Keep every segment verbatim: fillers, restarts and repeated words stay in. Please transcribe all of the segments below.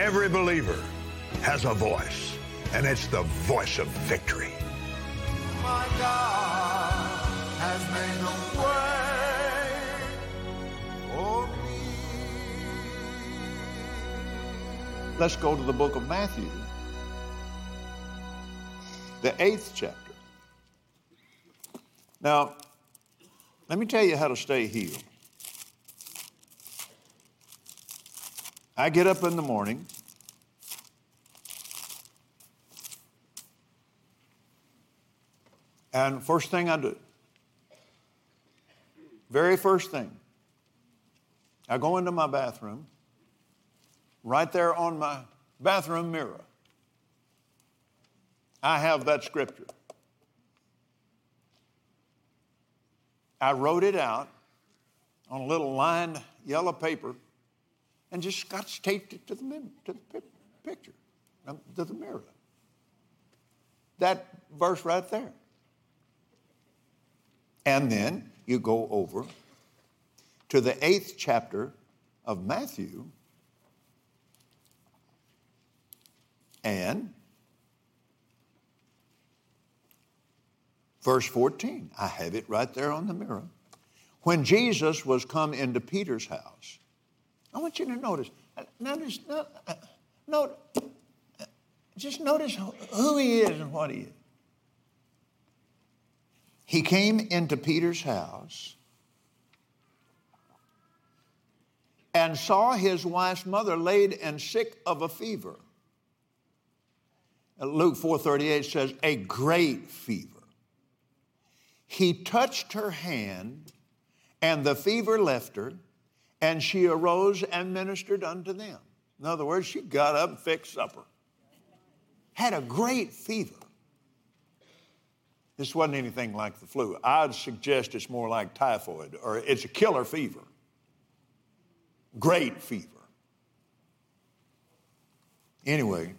Every believer has a voice, and it's the voice of victory. My God has made a way for me. Let's go to the book of Matthew, the eighth chapter. Now, let me tell you how to stay healed. I get up in the morning, and first thing I do, very first thing, I go into my bathroom. Right there on my bathroom mirror, I have that scripture. I wrote it out on a little lined yellow paper and just scotch taped it to the, to the picture, to the mirror. That verse right there. And then you go over to the eighth chapter of Matthew, and verse fourteen, I have it right there on the mirror. When Jesus was come into Peter's house, I want you to notice, notice, notice, just notice who he is and what he is. He came into Peter's house and saw his wife's mother laid and sick of a fever. Luke four thirty-eight says, a great fever. He touched her hand, and the fever left her, and she arose and ministered unto them. In other words, she got up and fixed supper. Had a great fever. This wasn't anything like the flu. I'd suggest it's more like typhoid, or it's a killer fever. Great fever. Anyway,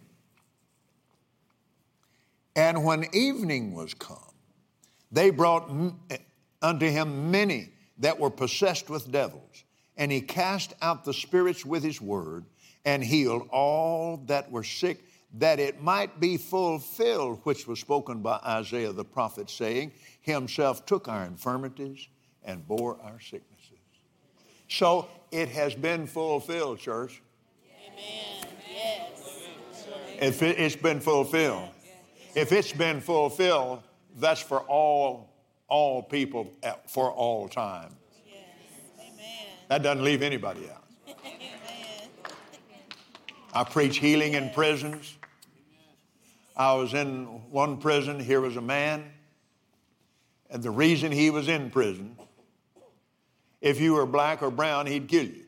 and when evening was come, they brought unto him many that were possessed with devils, and he cast out the spirits with his word, and healed all that were sick, that it might be fulfilled, which was spoken by Isaiah the prophet, saying, himself took our infirmities and bore our sicknesses. So it has been fulfilled, church. Amen. Yes. If it, it's been fulfilled. If it's been fulfilled, that's for all, all people at, for all time. Yes. Amen. That doesn't leave anybody out. Amen. I preach healing in prisons. I was in one prison. Here was a man, and the reason he was in prison, if you were black or brown, he'd kill you.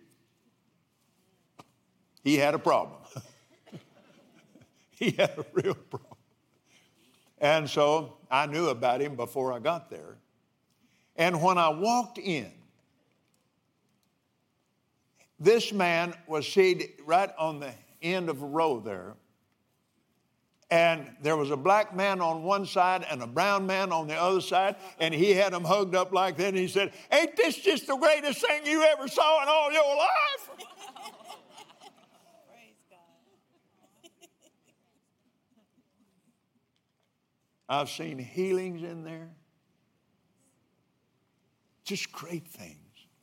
He had a problem. He had a real problem. And so I knew about him before I got there. And when I walked in, this man was seated right on the end of a row there. And there was a black man on one side and a brown man on the other side, and he had them hugged up like that, and he said, ain't this just the greatest thing you ever saw in all your life? Praise God. I've seen healings in there. Just great things.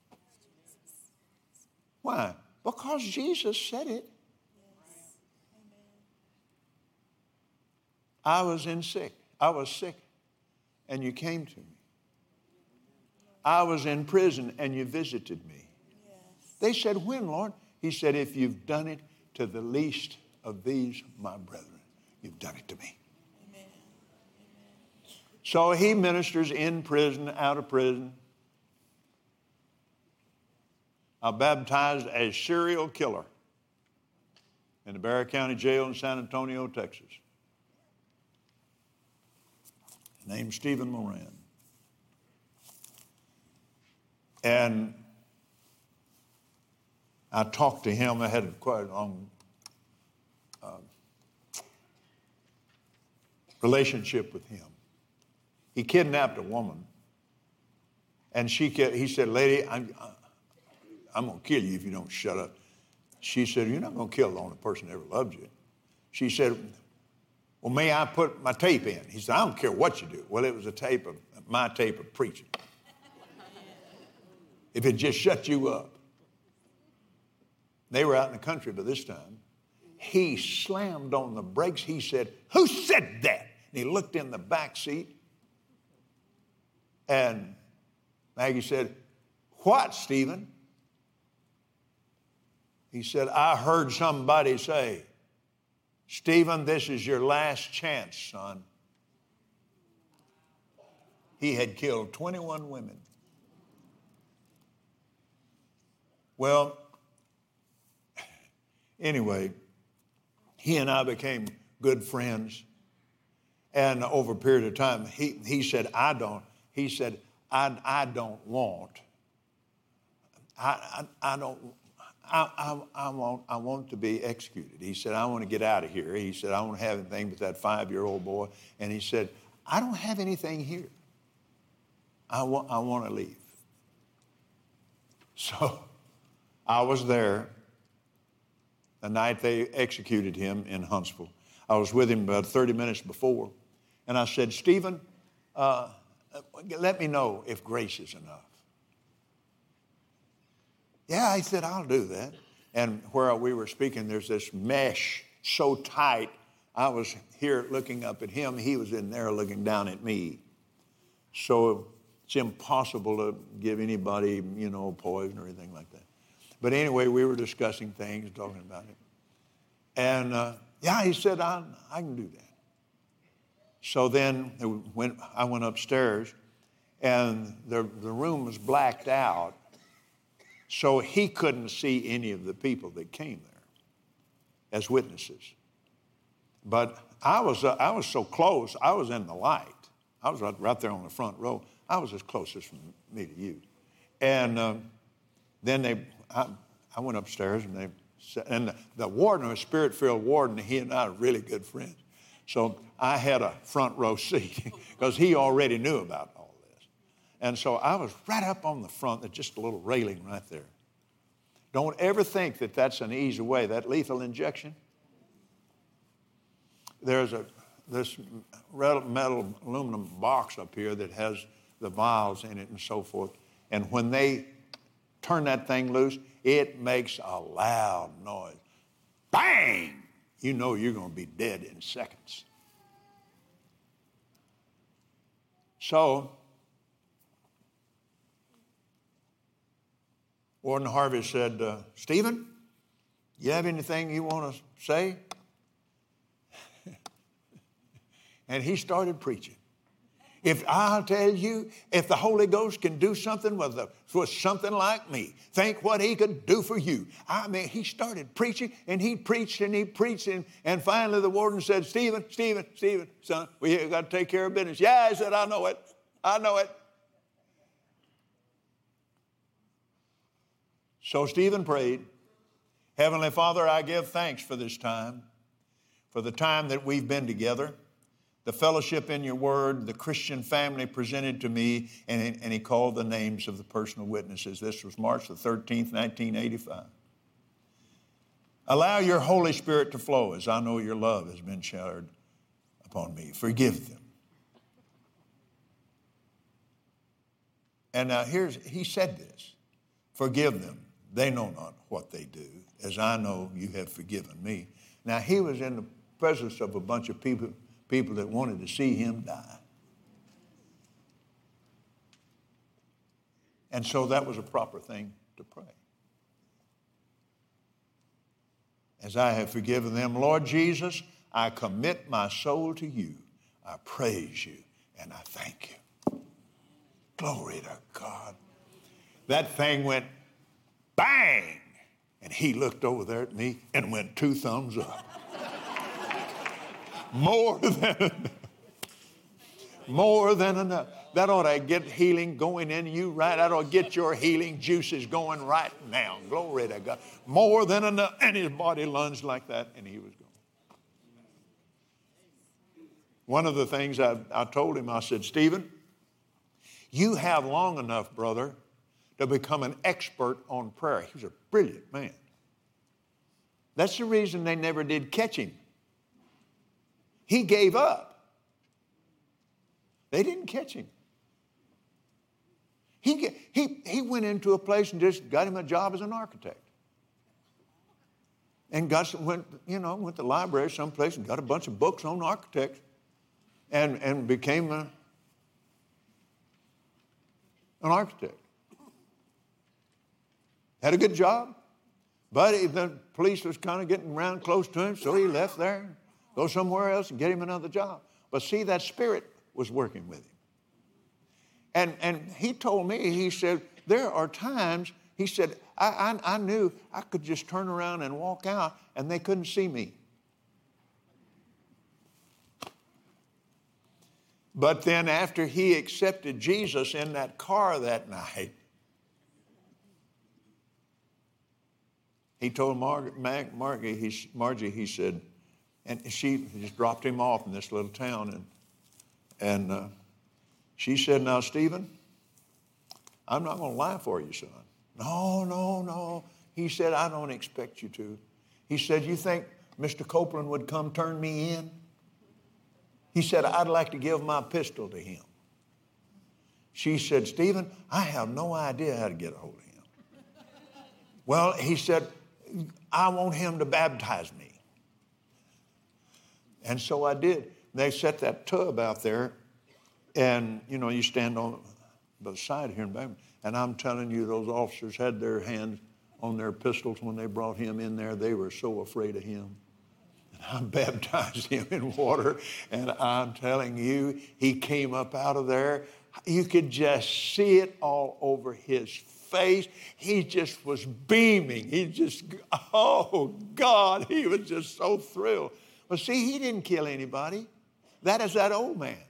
Why? Because Jesus said it. I was in sick. I was sick, and you came to me. I was in prison, and you visited me. Yes. They said, when, Lord? He said, if you've done it to the least of these, my brethren, you've done it to me. Amen. So he ministers in prison, out of prison. I baptized a serial killer in the Barry County Jail in San Antonio, Texas. Named Stephen Moran. And I talked to him. I had quite a long uh, relationship with him. He kidnapped a woman, and she he said, lady, I'm, I'm going to kill you if you don't shut up. She said, you're not going to kill the only person that ever loved you. She said, well, may I put my tape in? He said, I don't care what you do. Well, it was a tape of, my tape of preaching. If it just shut you up. They were out in the country by this time. He slammed on the brakes. He said, who said that? And he looked in the back seat. And Maggie said, what, Stephen? He said, I heard somebody say, Stephen, this is your last chance, son. He had killed twenty-one women. Well, anyway, he and I became good friends. And over a period of time, he, he said, I don't, he said, I, I don't want, I, I, I don't, I, I, I, want, I want to be executed. He said, I want to get out of here. He said, I don't have anything but that five-year-old boy. And he said, I don't have anything here. I want, I want to leave. So I was there the night they executed him in Huntsville. I was with him about thirty minutes before. And I said, Stephen, uh, let me know if grace is enough. Yeah, he said, I'll do that. And where we were speaking, there's this mesh so tight. I was here looking up at him. He was in there looking down at me. So it's impossible to give anybody, you know, poison or anything like that. But anyway, we were discussing things, talking about it. And, uh, yeah, he said, I, I can do that. So then when I went upstairs, and the, the room was blacked out, so he couldn't see any of the people that came there as witnesses. But I was, uh, I was so close, I was in the light. I was right, right there on the front row. I was as close as from me to you. And um, then they, I, I went upstairs, and they said, and the, the warden, a spirit-filled warden, he and I are really good friends. So I had a front row seat because he already knew about all this. And so I was right up on the front, there's just a little railing right there. Don't ever think that that's an easy way, that lethal injection. There's a this metal aluminum box up here that has the vials in it and so forth. And when they turn that thing loose, it makes a loud noise. Bang! You know you're going to be dead in seconds. So, Warden Harvey said, uh, Stephen, you have anything you want to say? And he started preaching. If I'll tell you, if the Holy Ghost can do something with, a, with something like me, think what he could do for you. I mean, he started preaching, and he preached, and he preached, and, and finally the warden said, Stephen, Stephen, Stephen, son, we got to take care of business. Yeah, I said, I know it. I know it. So Stephen prayed, Heavenly Father, I give thanks for this time, for the time that we've been together, the fellowship in your word, the Christian family presented to me, and, and he called the names of the personal witnesses. This was March the thirteenth, nineteen eighty-five. Allow your Holy Spirit to flow as I know your love has been showered upon me. Forgive them. And now here's, he said this, forgive them. They know not what they do, as I know you have forgiven me. Now he was in the presence of a bunch of people People that wanted to see him die. And so that was a proper thing to pray. As I have forgiven them, Lord Jesus, I commit my soul to you. I praise you and I thank you. Glory to God. That thing went bang, and he looked over there at me and went two thumbs up. More than enough. More than enough. That ought to get healing going in you right. That ought to get your healing juices going right now. Glory to God. More than enough. And his body lunged like that, and he was gone. One of the things I, I told him, I said, Stephen, you have long enough, brother, to become an expert on prayer. He was a brilliant man. That's the reason they never did catch him. He gave up. They didn't catch him. He, he, he went into a place and just got him a job as an architect. And got some, went, you know, went to the library someplace and got a bunch of books on architects and, and became a, an architect. Had a good job, but he, the police was kind of getting around close to him, so he left there, go somewhere else and get him another job. But see, that spirit was working with him. And, and he told me, he said, there are times, he said, I, I, I knew I could just turn around and walk out and they couldn't see me. But then after he accepted Jesus in that car that night, he told Mar- Mag- Margie, he, Margie, he said, and she just dropped him off in this little town. And, and uh, she said, now, Stephen, I'm not going to lie for you, son. No, no, no. He said, I don't expect you to. He said, you think Mister Copeland would come turn me in? He said, I'd like to give my pistol to him. She said, Stephen, I have no idea how to get a hold of him. Well, he said, I want him to baptize me. And so I did. They set that tub out there, and, you know, you stand on the side here in Baptist. And I'm telling you, those officers had their hands on their pistols when they brought him in there. They were so afraid of him. And I baptized him in water. And I'm telling you, he came up out of there. You could just see it all over his face. He just was beaming. He just, oh, God, he was just so thrilled. Well, see, he didn't kill anybody. That is that old man.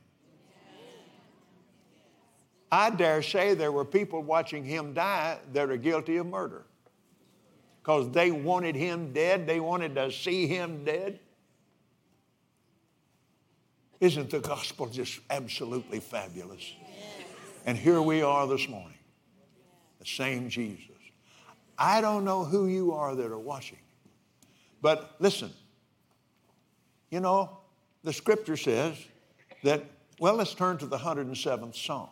I dare say there were people watching him die that are guilty of murder because they wanted him dead. They wanted to see him dead. Isn't the gospel just absolutely fabulous? And here we are this morning, the same Jesus. I don't know who you are that are watching, but listen, you know, the scripture says that, well, let's turn to the one hundred seventh Psalm.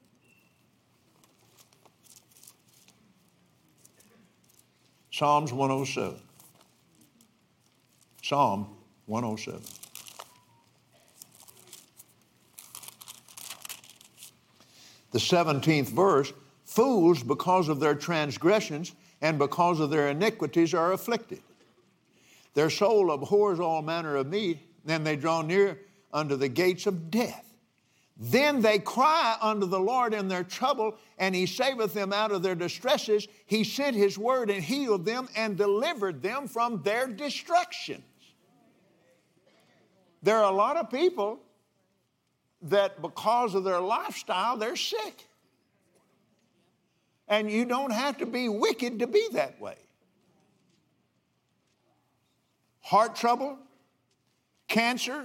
Psalms one oh seven. Psalm one oh seven. The seventeenth verse, fools because of their transgressions and because of their iniquities are afflicted. Their soul abhors all manner of meat, then they draw near unto the gates of death. Then they cry unto the Lord in their trouble, and he saveth them out of their distresses. He sent his word and healed them and delivered them from their destructions. There are a lot of people that because of their lifestyle, they're sick. And you don't have to be wicked to be that way. Heart trouble, cancer,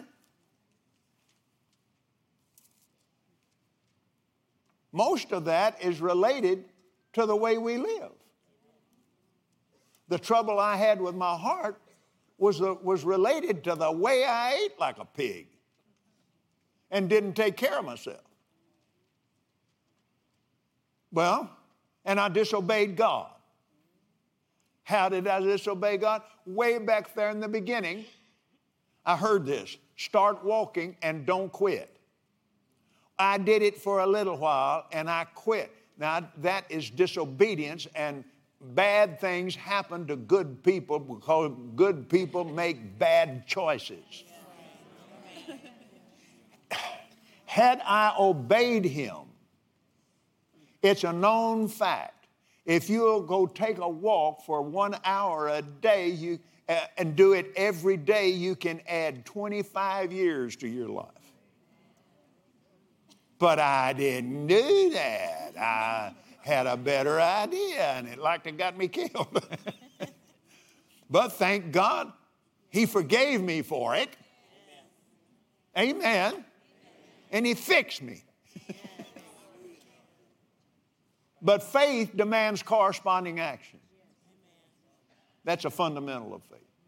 most of that is related to the way we live. The trouble I had with my heart was, uh, was related to the way I ate like a pig and didn't take care of myself. Well, and I disobeyed God. How did I disobey God? Way back there in the beginning, I heard this: start walking and don't quit. I did it for a little while and I quit. Now that is disobedience, and bad things happen to good people because good people make bad choices. Had I obeyed him, it's a known fact. If you'll go take a walk for one hour a day you, uh, and do it every day, you can add twenty-five years to your life. But I didn't do that. I had a better idea, and it like it got me killed. But thank God, he forgave me for it. Amen. Amen. And he fixed me. But faith demands corresponding action. That's a fundamental of faith.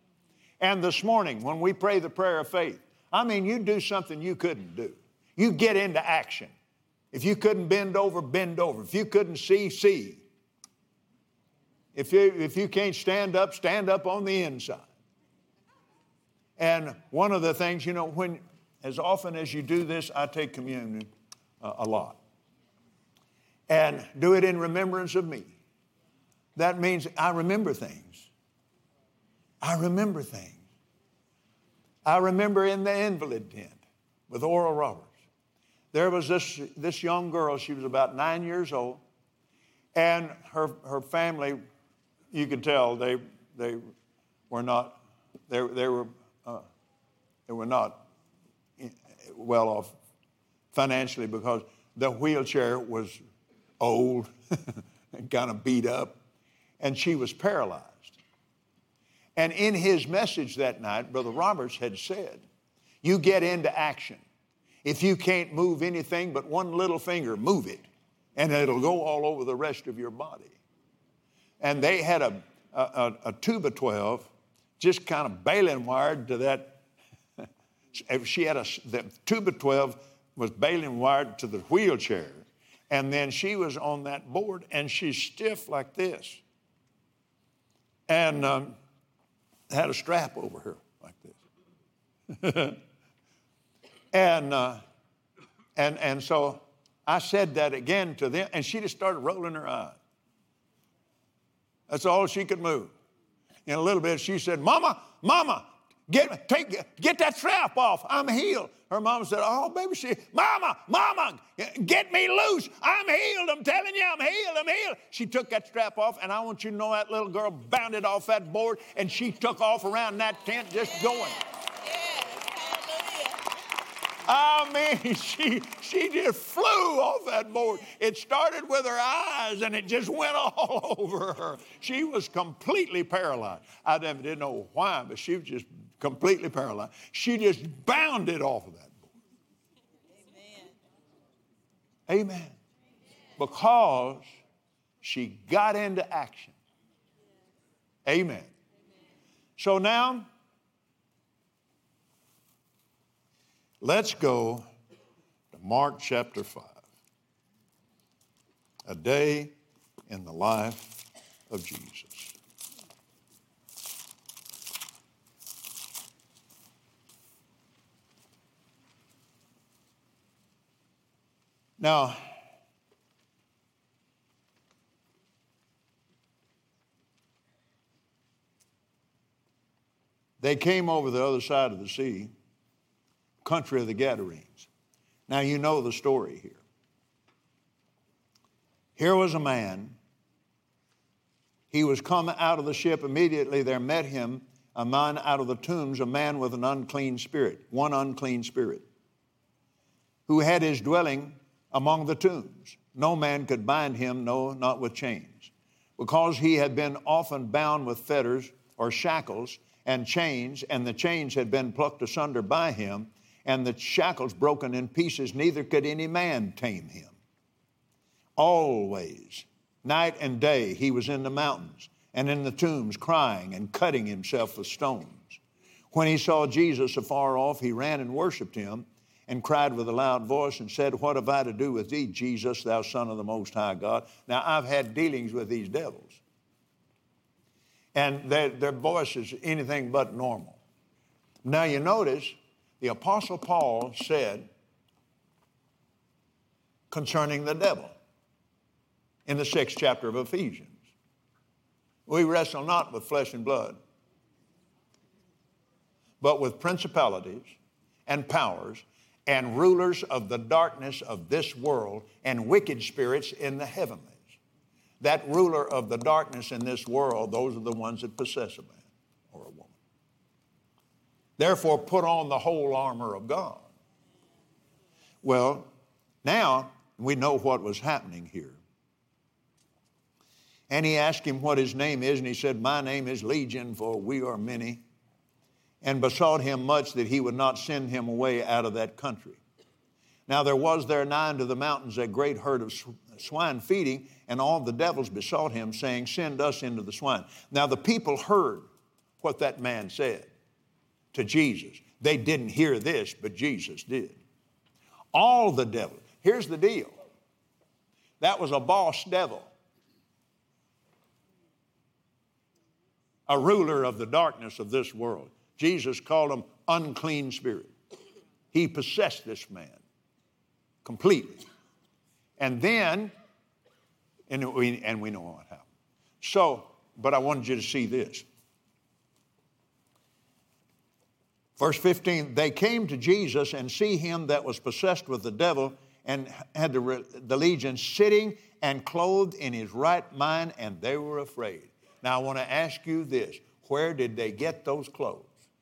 And this morning, when we pray the prayer of faith, I mean, you do something you couldn't do. You get into action. If you couldn't bend over, bend over. If you couldn't see, see. If you, if you can't stand up, stand up on the inside. And one of the things, you know, when as often as you do this, I take communion uh, a lot. And do it in remembrance of me. That means I remember things. I remember things. I remember in the invalid tent with Oral Roberts. There was this, this young girl, she was about nine years old, and her, her family, you could tell they, they were not, they, they, were, uh, they were not well off financially because the wheelchair was old and kind of beat up, and she was paralyzed. And in his message that night, Brother Roberts had said, you get into action. If you can't move anything but one little finger, move it, and it'll go all over the rest of your body. And they had a, a, a tuba twelve just kind of baling wired to that. She had a, the tuba twelve was baling wired to the wheelchair, and then she was on that board, and she's stiff like this, and um, had a strap over her like this. and, uh, and, and so I said that again to them, and she just started rolling her eyes. That's all she could move. In a little bit, she said, Mama, Mama, get, take, get that strap off. I'm healed. Her mama said, oh, baby, she, Mama, Mama, get me loose. I'm healed. I'm telling you, I'm healed. I'm healed. She took that strap off, and I want you to know that little girl bounded off that board, and she took off around that tent just going. Yes, hallelujah. I mean, she, she just flew off that board. It started with her eyes, and it just went all over her. She was completely paralyzed. I never didn't know why, but she was just completely paralyzed. She just bounded off of that board. Amen. Amen. Because she got into action. Amen. So now, let's go to Mark chapter five. A day in the life of Jesus. Now, they came over the other side of the sea, country of the Gadarenes. Now, you know the story here. Here was a man. He was come out of the ship. Immediately there met him a man out of the tombs, a man with an unclean spirit, one unclean spirit, who had his dwelling among the tombs. No man could bind him, no, not with chains, because he had been often bound with fetters or shackles and chains, and the chains had been plucked asunder by him, and the shackles broken in pieces, neither could any man tame him. Always, night and day, he was in the mountains and in the tombs, crying and cutting himself with stones. When he saw Jesus afar off, he ran and worshiped him, and cried with a loud voice and said, what have I to do with thee, Jesus, thou Son of the Most High God? Now, I've had dealings with these devils, and their, their voice is anything but normal. Now, you notice the Apostle Paul said concerning the devil in the sixth chapter of Ephesians, we wrestle not with flesh and blood, but with principalities and powers and rulers of the darkness of this world and wicked spirits in the heavenlies. That ruler of the darkness in this world, those are the ones that possess a man or a woman. Therefore, put on the whole armor of God. Well, now we know what was happening here. And he asked him what his name is, and he said, my name is Legion, for we are many. And besought him much that he would not send him away out of that country. Now there was there nigh unto the mountains a great herd of swine feeding, and all the devils besought him, saying, send us into the swine. Now the people heard what that man said. to Jesus. They didn't hear this, but Jesus did. All the devils. Here's the deal. That was a boss devil, a ruler of the darkness of this world. Jesus called him unclean spirit. He possessed this man completely. And then, and we, and we know what happened. So, but I wanted you to see this. Verse fifteen, they came to Jesus and see him that was possessed with the devil and had the, the legion sitting and clothed in his right mind, and they were afraid. Now I want to ask you this. Where did they get those clothes?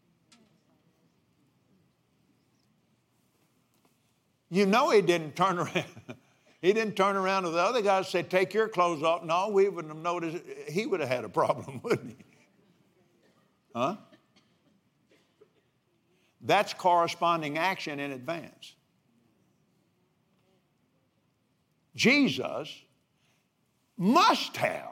You know he didn't turn around. He didn't turn around to the other guys and say, take your clothes off. No, we wouldn't have noticed. He would have had a problem, wouldn't he? Huh? That's corresponding action in advance. Jesus must have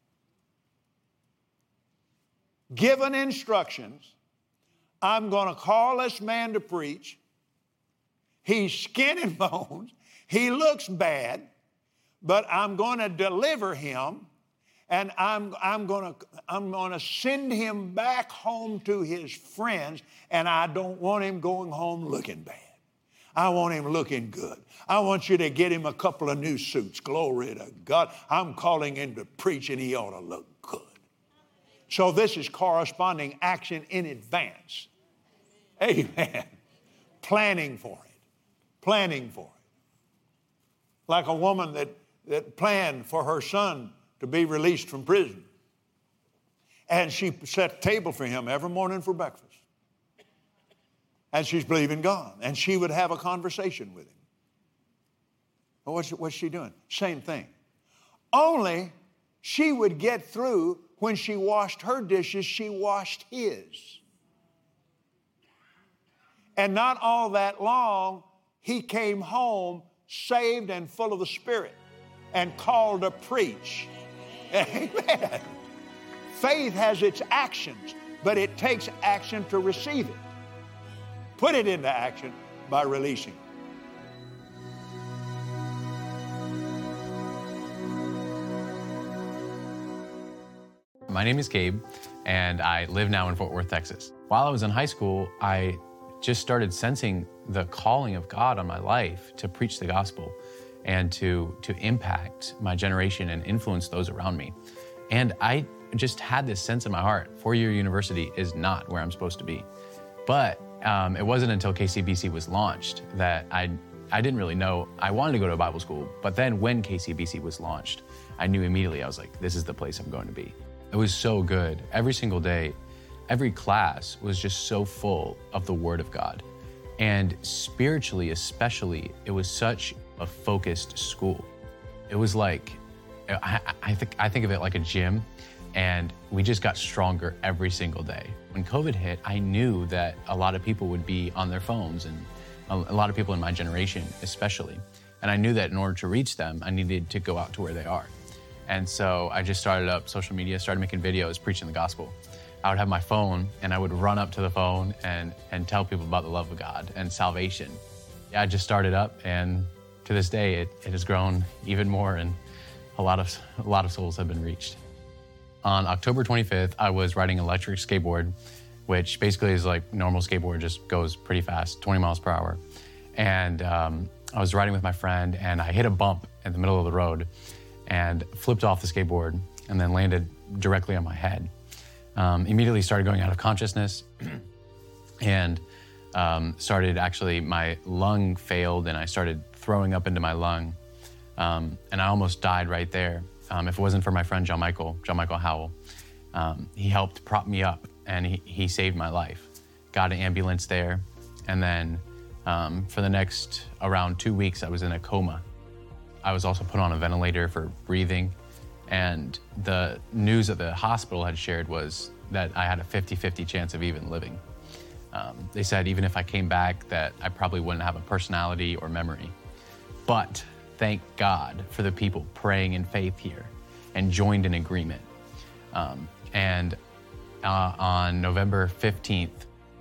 given instructions. I'm going to call this man to preach. He's skin and bones. He looks bad, but I'm going to deliver him, and I'm, I'm going to I'm going to send him back home to his friends, and I don't want him going home looking bad. I want him looking good. I want you to get him a couple of new suits. Glory to God. I'm calling him to preach, and he ought to look good. So this is corresponding action in advance. Amen. Planning for it. Planning for it. Like a woman that, that planned for her son to be released from prison. And she set a table for him every morning for breakfast. And she's believing God. And she would have a conversation with him. Well, what's, what's she doing? Same thing. Only she would get through when she washed her dishes, she washed his. And not all that long, he came home saved and full of the Spirit and called to preach. Amen. Faith has its actions, but it takes action to receive it. Put it into action by releasing it. My name is Gabe, and I live now in Fort Worth, Texas. While I was in high school, I just started sensing the calling of God on my life to preach the gospel and to, to impact my generation and influence those around me. And I just had this sense in my heart, four-year university is not where I'm supposed to be. But um, it wasn't until K C B C was launched that I, I didn't really know. I wanted to go to a Bible school, but then when K C B C was launched, I knew immediately, I was like, this is the place I'm going to be. It was so good. Every single day, every class was just so full of the Word of God. And spiritually, especially, it was such a focused school. It was like, I, I, think, I think of it like a gym, and we just got stronger every single day. When COVID hit, I knew that a lot of people would be on their phones, and a, a lot of people in my generation especially. And I knew that in order to reach them, I needed to go out to where they are. And so I just started up social media, started making videos, preaching the gospel. I would have my phone, and I would run up to the phone and, and tell people about the love of God and salvation. Yeah, I just started up, and to this day, it, it has grown even more, and a lot of a lot of souls have been reached. On October twenty-fifth, I was riding an electric skateboard, which basically is like normal skateboard, just goes pretty fast, twenty miles per hour. And um, I was riding with my friend, and I hit a bump in the middle of the road and flipped off the skateboard and then landed directly on my head. Um, immediately started going out of consciousness and um, started actually, my lung failed and I started throwing up into my lung. Um, and I almost died right there. Um, if it wasn't for my friend John Michael, John Michael Howell, um, he helped prop me up and he, he saved my life. Got an ambulance there. And then um, for the next around two weeks, I was in a coma. I was also put on a ventilator for breathing. And the news that the hospital had shared was that I had a fifty-fifty chance of even living. Um, they said even if I came back that I probably wouldn't have a personality or memory. But thank God for the people praying in faith here and joined in agreement. Um, and uh, on November fifteenth,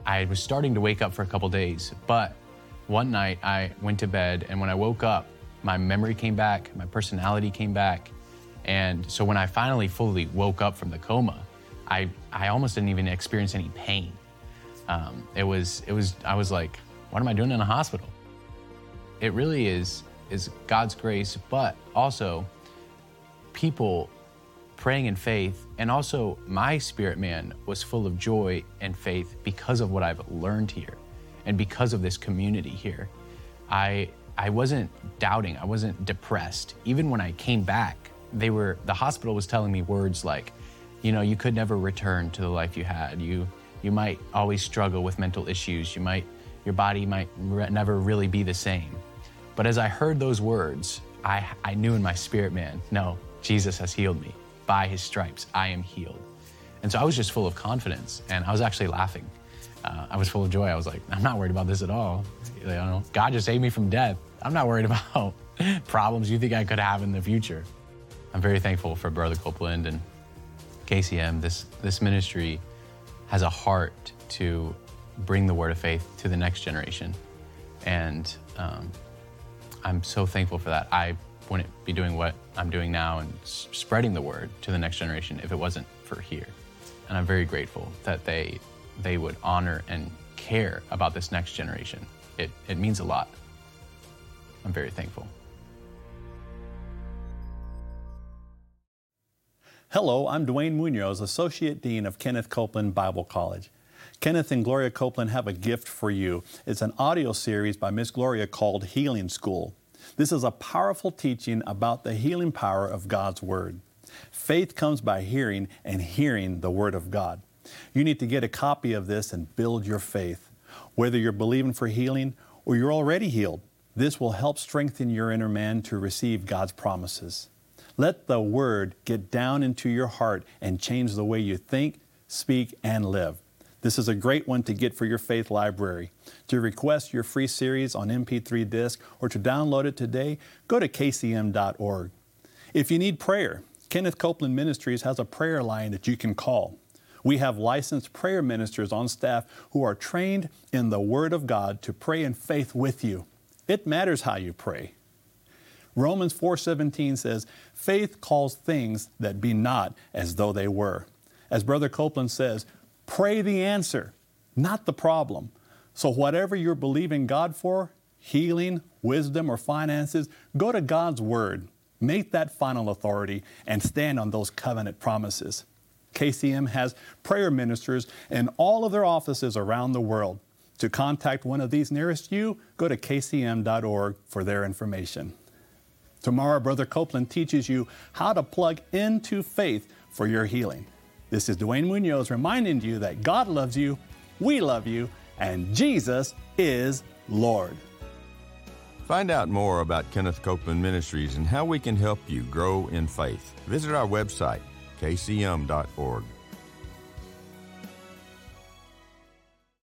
I was starting to wake up for a couple days, but one night I went to bed, and when I woke up, my memory came back, my personality came back. And so when I finally fully woke up from the coma, I, I almost didn't even experience any pain. Um, it was, it was, I was like, what am I doing in a hospital? It really is, is God's grace, but also people praying in faith, and also my spirit man was full of joy and faith because of what I've learned here and because of this community here. I I wasn't doubting, I wasn't depressed. Even when I came back, they were the hospital was telling me words like, you know, you could never return to the life you had. You you might always struggle with mental issues. You might your body might re- never really be the same. But as I heard those words, I I knew in my spirit man, no, Jesus has healed me. By his stripes, I am healed. And so I was just full of confidence, and I was actually laughing. Uh, I was full of joy. I was like, I'm not worried about this at all. You know, God just saved me from death. I'm not worried about problems you think I could have in the future. I'm very thankful for Brother Copeland and K C M. This, this ministry has a heart to bring the word of faith to the next generation. And um, I'm so thankful for that. I wouldn't be doing what I'm doing now and s- spreading the word to the next generation if it wasn't for here. And I'm very grateful that they they would honor and care about this next generation. It, it means a lot. I'm very thankful. Hello, I'm Dwayne Munoz, Associate Dean of Kenneth Copeland Bible College. Kenneth and Gloria Copeland have a gift for you. It's an audio series by Miss Gloria called Healing School. This is a powerful teaching about the healing power of God's Word. Faith comes by hearing, and hearing the Word of God. You need to get a copy of this and build your faith. Whether you're believing for healing or you're already healed, this will help strengthen your inner man to receive God's promises. Let the Word get down into your heart and change the way you think, speak, and live. This is a great one to get for your faith library. To request your free series on M P three disc or to download it today, go to K C M dot org. If you need prayer, Kenneth Copeland Ministries has a prayer line that you can call. We have licensed prayer ministers on staff who are trained in the Word of God to pray in faith with you. It matters how you pray. Romans four seventeen says, faith calls things that be not as though they were. As Brother Copeland says, pray the answer, not the problem. So whatever you're believing God for, healing, wisdom, or finances, go to God's Word. Make that final authority and stand on those covenant promises. K C M has prayer ministers in all of their offices around the world. To contact one of these nearest you, go to K C M dot org for their information. Tomorrow, Brother Copeland teaches you how to plug into faith for your healing. This is Dwayne Munoz reminding you that God loves you, we love you, and Jesus is Lord. Find out more about Kenneth Copeland Ministries and how we can help you grow in faith. Visit our website, K C M dot org.